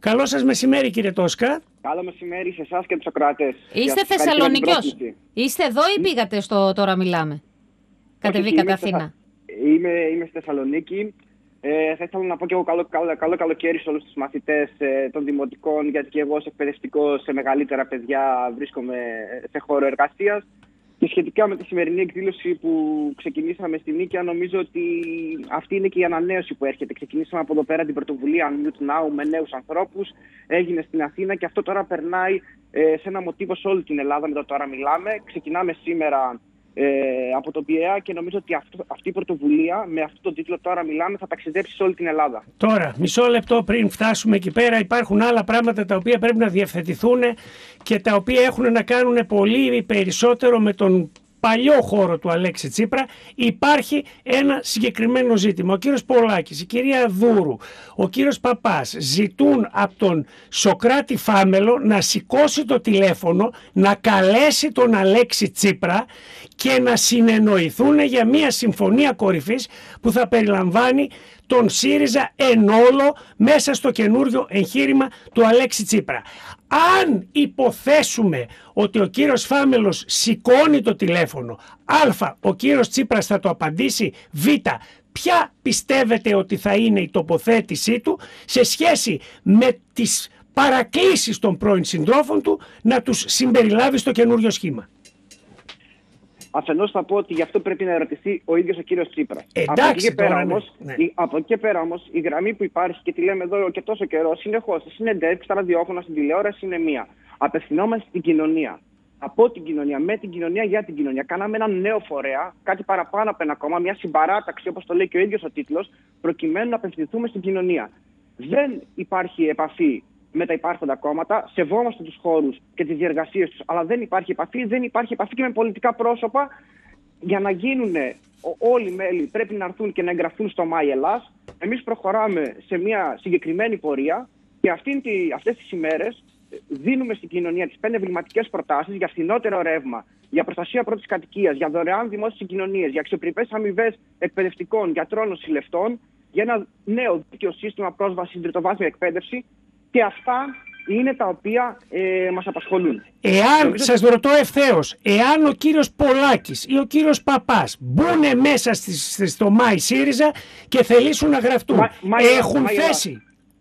Καλό σας μεσημέρι, κύριε Τόσκα. Καλό μεσημέρι σε εσάς και τους ακροατές. Είστε Θεσσαλονικιός? Είστε εδώ ή πήγατε στο Τώρα Μιλάμε? Κατεβήκατε Αθήνα? Είμαι στη Θεσσαλονίκη. Θα ήθελα να πω και εγώ καλό καλοκαίρι σε όλους τους μαθητές των δημοτικών, γιατί και εγώ ως εκπαιδευτικός σε μεγαλύτερα παιδιά βρίσκομαι σε χώρο εργασίας. Και σχετικά με τη σημερινή εκδήλωση που ξεκινήσαμε στη Νίκαια, νομίζω ότι αυτή είναι και η ανανέωση που έρχεται. Ξεκινήσαμε από εδώ πέρα την πρωτοβουλία Mute Now με νέους ανθρώπους. Έγινε στην Αθήνα και αυτό τώρα περνάει σε ένα μοτίβο σε όλη την Ελλάδα με το Τώρα Μιλάμε. Ξεκινάμε σήμερα από τον ΠΙΕΑ και νομίζω ότι αυτή η πρωτοβουλία με αυτόν τον τίτλο Τώρα Μιλάμε θα ταξιδέψει σε όλη την Ελλάδα. Τώρα, μισό λεπτό πριν φτάσουμε εκεί πέρα, υπάρχουν άλλα πράγματα τα οποία πρέπει να διευθετηθούν και τα οποία έχουν να κάνουν πολύ περισσότερο με τον παλιό χώρο του Αλέξη Τσίπρα. Υπάρχει ένα συγκεκριμένο ζήτημα. Ο κύριος Πολάκης, η κυρία Δούρου, ο κύριος Παπάς ζητούν από τον Σωκράτη Φάμελο να σηκώσει το τηλέφωνο, να καλέσει τον Αλέξη Τσίπρα και να συνεννοηθούν για μια συμφωνία κορυφής που θα περιλαμβάνει τον ΣΥΡΙΖΑ εν όλο μέσα στο καινούριο εγχείρημα του Αλέξη Τσίπρα. Αν υποθέσουμε ότι ο κύριος Φάμελος σηκώνει το τηλέφωνο, α, ο κύριος Τσίπρας θα το απαντήσει, β, ποια πιστεύετε ότι θα είναι η τοποθέτησή του σε σχέση με τις παρακλήσεις των πρώην συντρόφων του να τους συμπεριλάβει στο καινούριο σχήμα? Αφενός θα πω ότι γι' αυτό πρέπει να ερωτηθεί ο ίδιος ο κύριος Τσίπρας. Εντάξει, από εκεί και πέρα όμως, η γραμμή που υπάρχει και τη λέμε εδώ και τόσο καιρό, συνεχώς, στις συνεντεύξεις, στα ραδιόφωνα, στην τηλεόραση είναι μία. Απευθυνόμαστε στην κοινωνία. Από την κοινωνία, με την κοινωνία, για την κοινωνία. Κάναμε έναν νέο φορέα, κάτι παραπάνω από ένα κόμμα, μια συμπαράταξη, όπως το λέει και ο ίδιος ο τίτλος, προκειμένου να απευθυνθούμε στην κοινωνία. Δεν υπάρχει επαφή με τα υπάρχοντα κόμματα, σεβόμαστε τους χώρους και τις διεργασίες τους, αλλά δεν υπάρχει επαφή και με πολιτικά πρόσωπα. Για να γίνουν όλοι οι μέλη πρέπει να έρθουν και να εγγραφούν στο ΜΑΙ Ελλάς. Εμείς προχωράμε σε μια συγκεκριμένη πορεία και αυτές τις ημέρες δίνουμε στην κοινωνία τις 5 εμβληματικές προτάσεις για φθηνότερο ρεύμα, για προστασία πρώτης κατοικίας, για δωρεάν δημόσιες συγκοινωνίες, για αξιοπρεπές αμοιβές εκπαιδευτικών, γιατρών, νοσηλευτών, για ένα νέο δίκαιο σύστημα πρόσβασης στην τριτοβάθμια εκπαίδευση. Και αυτά είναι τα οποία μας απασχολούν. Σας ρωτώ ευθέως, εάν ο κύριος Πολάκης ή ο κύριος Παπάς μπουν μέσα στο ΜΑΙ ΣΥΡΙΖΑ και θελήσουν να γραφτούν, έχουν θέση?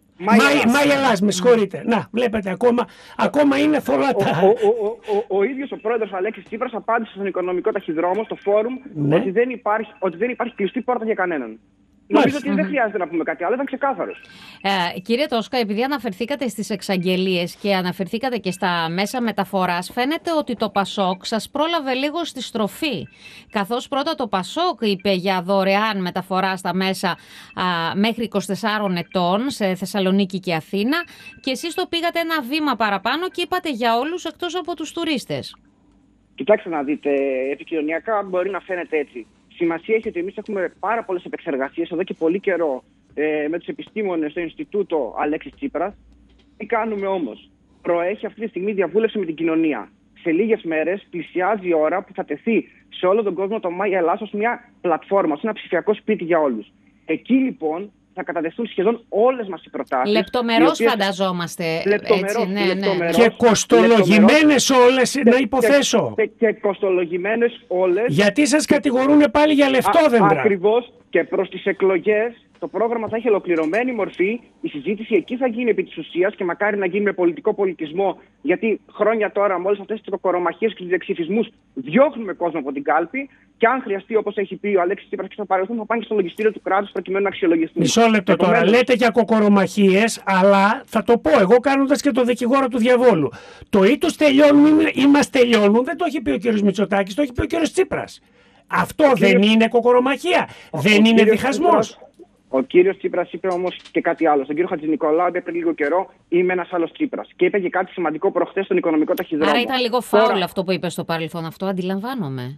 ΜΑΙ Ελλάς, με συγχωρείτε. Να, βλέπετε, ακόμα είναι θολατά. Ο ίδιος ο πρόεδρος Αλέξης Τσίπρας απάντησε στον Οικονομικό Ταχυδρόμο, στο φόρουμ, ναι, ότι δεν υπάρχει κλειστή πόρτα για κανέναν. Νομίζω ότι δεν χρειάζεται να πούμε κάτι άλλο, ήταν ξεκάθαρος. Κύριε Τόσκα, επειδή αναφερθήκατε στις εξαγγελίες και αναφερθήκατε και στα μέσα μεταφοράς, φαίνεται ότι το Πασόκ σας πρόλαβε λίγο στη στροφή. Καθώς πρώτα το Πασόκ είπε για δωρεάν μεταφορά στα μέσα μέχρι 24 ετών σε Θεσσαλονίκη και Αθήνα, και εσείς το πήγατε ένα βήμα παραπάνω και είπατε για όλους εκτός από τους τουρίστες. Κοιτάξτε να δείτε, επικοινωνιακά μπορεί να φαίνεται έτσι. Σημασία έχει ότι εμείς έχουμε πάρα πολλές επεξεργασίες εδώ και πολύ καιρό με τους επιστήμονες στο Ινστιτούτο Αλέξης Τσίπρας. Τι κάνουμε όμως? Προέχει αυτή τη στιγμή διαβούλευση με την κοινωνία. Σε λίγες μέρες πλησιάζει η ώρα που θα τεθεί σε όλο τον κόσμο το ΜΑΙ Ελλάς ως μια πλατφόρμα, ως ένα ψηφιακό σπίτι για όλους. Εκεί λοιπόν θα κατατεθούν σχεδόν όλες μας οι προτάσεις. Λεπτομερώς φανταζόμαστε. Λεπτομερώς. Και κοστολογημένες όλες, να υποθέσω. Και κοστολογημένες όλες. Γιατί σας κατηγορούν πάλι για λεφτόδεντρα? Ακριβώς, και προς τις εκλογές το πρόγραμμα θα έχει ολοκληρωμένη μορφή. Η συζήτηση εκεί θα γίνει επί της ουσίας και μακάρι να γίνει με πολιτικό πολιτισμό. Γιατί χρόνια τώρα, με όλες αυτές τις κοκορομαχίες και τους διεξυφισμούς, διώχνουμε κόσμο από την κάλπη. Και αν χρειαστεί, όπως έχει πει ο Αλέξης Τσίπρας και στο παρελθόν, θα πάνε και στο λογιστήριο του κράτους προκειμένου να αξιολογηθούν. Μισό λεπτό τώρα. Λέτε για κοκορομαχίες, αλλά θα το πω εγώ κάνοντας και το δικηγόρο του διαβόλου. Το ή τους τελειώνουν ή μας τελειώνουν δεν το έχει πει ο κύριος Μητσοτάκης, το έχει πει ο κύριος Τσίπρας. Αυτό δεν είναι κοκορομαχία, δεν είναι διχασμός? Ο κύριος Τσίπρας είπε όμως και κάτι άλλο. Στον κύριο Χατζηνικολάου είπε πριν λίγο καιρό: είμαι ένας άλλος Τσίπρας. Και είπε και κάτι σημαντικό προχθές στον Οικονομικό Ταχυδρόμο. Άρα ήταν λίγο φάουλ αυτό που είπε στο παρελθόν, αυτό αντιλαμβάνομαι.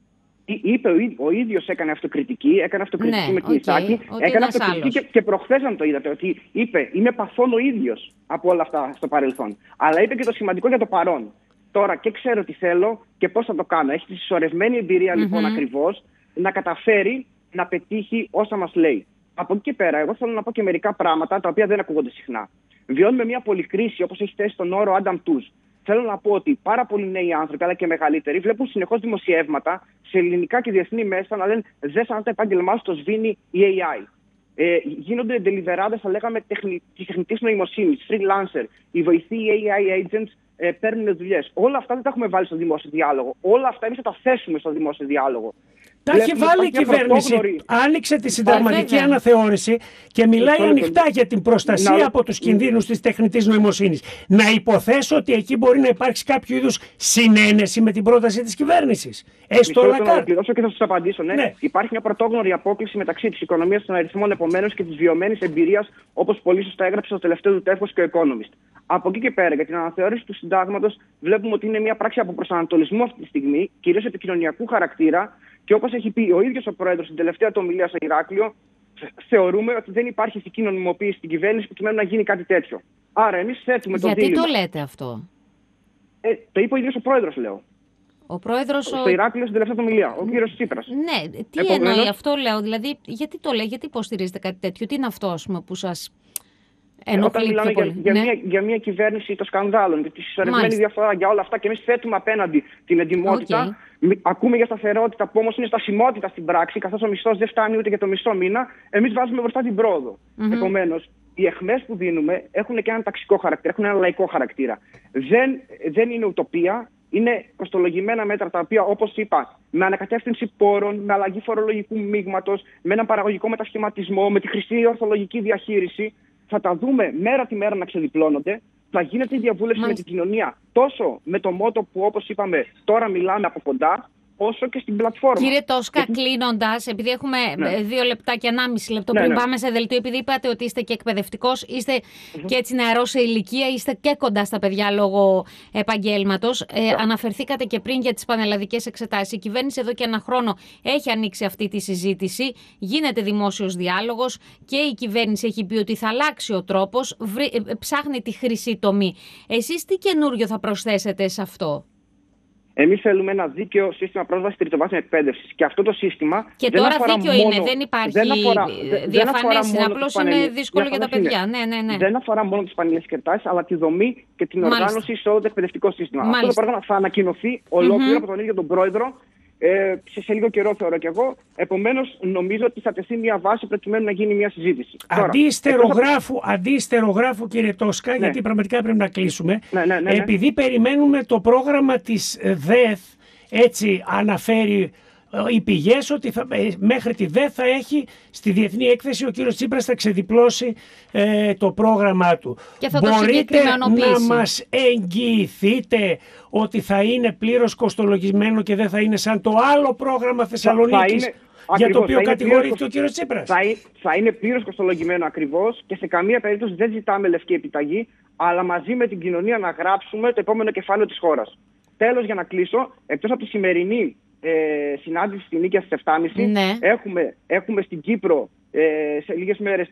Είπε ο ίδιος, έκανε αυτοκριτική με την Ισάκη. Έκανε αυτοκριτική και προχθές, αν το είδατε, ότι είπε: είμαι παθών ο ίδιος από όλα αυτά στο παρελθόν. Αλλά είπε και το σημαντικό για το παρόν. Τώρα και ξέρω τι θέλω και πώς θα το κάνω. Έχει τη συσσωρευμένη εμπειρία λοιπόν ακριβώς να καταφέρει να πετύχει όσα μας λέει. Από εκεί και πέρα, εγώ θέλω να πω και μερικά πράγματα τα οποία δεν ακούγονται συχνά. Βιώνουμε μια πολυκρίση, όπως έχει θέσει τον όρο Adam Tooze. Θέλω να πω ότι πάρα πολλοί νέοι άνθρωποι, αλλά και μεγαλύτεροι, βλέπουν συνεχώς δημοσιεύματα σε ελληνικά και διεθνή μέσα να λένε «Δε σαν το επάγγελμά σου το σβήνει η AI». Γίνονται ντελιβεράδες, θα λέγαμε, της τεχνητής νοημοσύνης, freelancer, οι βοηθοί AI agents παίρνουν δουλειές. Όλα αυτά δεν τα έχουμε βάλει στο δημόσιο διάλογο. Όλα αυτά εμείς θα τα θέσουμε στο δημόσιο διάλογο. Τα έχει βάλει η κυβέρνηση. Άνοιξε τη συνταγματική αναθεώρηση και μιλάει ανοιχτά για την προστασία από τους κινδύνους της τεχνητής νοημοσύνης. Να υποθέσω ότι εκεί μπορεί να υπάρξει κάποιο είδους συνένεση με την πρόταση της κυβέρνησης. Έστω να ολοκληρώσω και θα σας απαντήσω. Ναι. Υπάρχει μια πρωτόγνωρη απόκλιση μεταξύ της οικονομίας των αριθμών επομένως και της βιωμένης εμπειρίας, όπως πολύ σωστά έγραψε στο τελευταίο του τεύχος και ο Economist. Από εκεί και πέρα, για την αναθεώρηση του συντάγματος, βλέπουμε ότι είναι μια πράξη από προσανατολισμού αυτή τη στιγμή, κυρίως επικοινωνιακού χαρακτήρα. Και όπως έχει πει ο ίδιος ο πρόεδρος στην τελευταία του ομιλία στο Ηράκλειο, θεωρούμε ότι δεν υπάρχει ηθική νομιμοποίηση στην κυβέρνηση προκειμένου να γίνει κάτι τέτοιο. Άρα, εμείς θέτουμε το δίλημμα. Γιατί το λέτε αυτό? Το είπε ο ίδιος ο πρόεδρος, λέω. Ο πρόεδρος. Στο Ηράκλειο στην τελευταία του ομιλία, ο κύριος Τσίπρας. Ναι, τι εννοεί αυτό, λέω. Δηλαδή, γιατί το λέει, γιατί υποστηρίζετε κάτι τέτοιο, τι είναι αυτό, ας πούμε, που σας. Όταν μιλάμε για μια κυβέρνηση των σκανδάλων, για τη συσσωρευμένη διαφθορά, για όλα αυτά, και εμείς θέτουμε απέναντι την εντιμότητα. Ακούμε για σταθερότητα που όμως είναι στασιμότητα στην πράξη, καθώς ο μισθός δεν φτάνει ούτε για το μισό μήνα. Εμείς βάζουμε μπροστά την πρόοδο. Επομένως, οι αιχμές που δίνουμε έχουν και έναν ταξικό χαρακτήρα, έχουν έναν λαϊκό χαρακτήρα. Δεν είναι ουτοπία. Είναι κοστολογημένα μέτρα τα οποία, όπως είπα, με ανακατεύθυνση πόρων, με αλλαγή φορολογικού μείγματος, με έναν παραγωγικό μετασχηματισμό, με τη χρηστή ορθολογική διαχείριση. Θα τα δούμε μέρα τη μέρα να ξεδιπλώνονται. Θα γίνεται η διαβούλευση με την κοινωνία τόσο με το μότο που, όπως είπαμε, τώρα μιλάμε από κοντά, όσο και στην πλατφόρμα. Κύριε Τόσκα, κλείνοντας, επειδή έχουμε 2 λεπτά και 1,5 λεπτό πριν πάμε σε δελτίο, επειδή είπατε ότι είστε και εκπαιδευτικός, είστε και έτσι νεαρός σε ηλικία, είστε και κοντά στα παιδιά λόγω επαγγέλματος. Αναφερθήκατε και πριν για τις πανελλαδικές εξετάσεις. Η κυβέρνηση εδώ και 1 χρόνο έχει ανοίξει αυτή τη συζήτηση. Γίνεται δημόσιος διάλογος και η κυβέρνηση έχει πει ότι θα αλλάξει ο τρόπος, ψάχνει τη χρυσή τομή. Εσείς τι καινούριο θα προσθέσετε σε αυτό? Εμείς θέλουμε ένα δίκαιο σύστημα πρόσβασης στη τριτοβάθμια εκπαίδευση. Και αυτό το σύστημα. Και δεν τώρα αφορά δίκαιο μόνο, είναι, δεν υπάρχει διαφανές, απλώς είναι δύσκολο για τα παιδιά. Ναι. Δεν αφορά μόνο τις πανελληνικές εξετάσεις, αλλά τη δομή και την οργάνωση σε όλο το εκπαιδευτικό σύστημα. Αυτό το πρόγραμμα θα ανακοινωθεί ολόκληρο από τον ίδιο τον πρόεδρο σε λίγο καιρό, θεωρώ κι εγώ. Επομένως, νομίζω ότι θα τεθεί μια βάση προκειμένου να γίνει μια συζήτηση. Αντί ιστερογράφου, κύριε Τόσκα, γιατί πραγματικά πρέπει να κλείσουμε. Επειδή περιμένουμε το πρόγραμμα της ΔΕΘ, έτσι αναφέρει οι πηγές, ότι μέχρι τη ΔΕΘ θα έχει στη διεθνή έκθεση, ο κύριος Τσίπρας θα ξεδιπλώσει το πρόγραμμά του. Μπορείτε να μας εγγυηθείτε ότι θα είναι πλήρως κοστολογισμένο και δεν θα είναι σαν το άλλο πρόγραμμα Θεσσαλονίκης, για το οποίο κατηγορείται ο κύριος Τσίπρας? Θα είναι πλήρως κοστολογημένο ακριβώς και σε καμία περίπτωση δεν ζητάμε λευκή επιταγή, αλλά μαζί με την κοινωνία να γράψουμε το επόμενο κεφάλαιο της χώρας. Τέλος, για να κλείσω, εκτός από τη σημερινή συνάντηση στην Νίκαια στις 7.30, έχουμε στην Κύπρο σε λίγες μέρες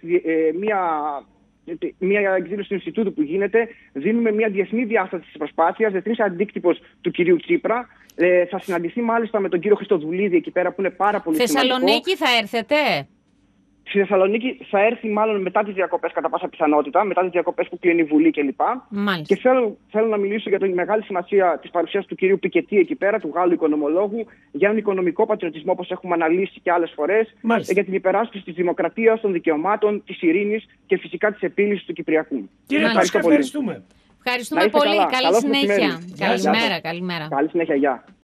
μια εκδήλωση του Ινστιτούτου που γίνεται. Δίνουμε μια διεθνή διάσταση της προσπάθειας, διεθνής αντίκτυπος του κυρίου Τσίπρα. Θα συναντηθεί μάλιστα με τον κύριο Χριστοδουλίδη εκεί πέρα, που είναι πάρα πολύ σημαντικό. Θεσσαλονίκη θα έρθετε? Στη Θεσσαλονίκη θα έρθει μάλλον μετά τις διακοπές, κατά πάσα πιθανότητα, μετά τις διακοπές που κλείνει η Βουλή κλπ. Και θέλω να μιλήσω για τη μεγάλη σημασία της παρουσίας του κυρίου Πικετή εκεί πέρα, του Γάλλου οικονομολόγου, για έναν οικονομικό πατριωτισμό, όπως έχουμε αναλύσει και άλλες φορές, για την υπεράσπιση της δημοκρατίας, των δικαιωμάτων, της ειρήνης και φυσικά της επίλυσης του Κυπριακού. Κύριε Τόσκα, ευχαριστούμε. Ευχαριστούμε πολύ. Καλή συνέχεια. Καλημέρα. Καλή συνέχεια, γεια.